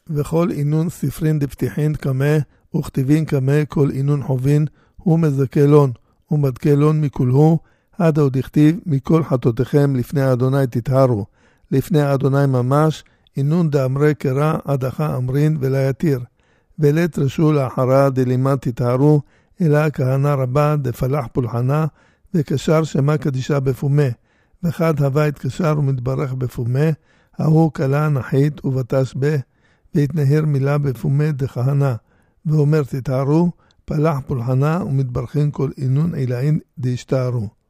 וכל אינון ספרין דפתיחין כמה, וכתיבין כמה כל אינון חובין, הוא מזקלון, ומדקלון מכולהו, עד עוד הכתיב, מכל חטאותיכם לפני אדוני תטהרו, לפני אדוני ממש, אינון דאמרי קרא עד אחא אמרין ולא יתיר, ולת רשו לאחרה דלימה תטהרו, אלא כהנה רבה דפלח פולחנה, וקשר שמה קדישה בפומה, וחד הווה התקשר ומתברך בפומה, ההוא קלה נחית ובטש בה, והתנהר מילה בפומה דכהנה, ואומר תטהרו, פלח פולחנה ומתברכין כל אינון עילאין דשתהרו.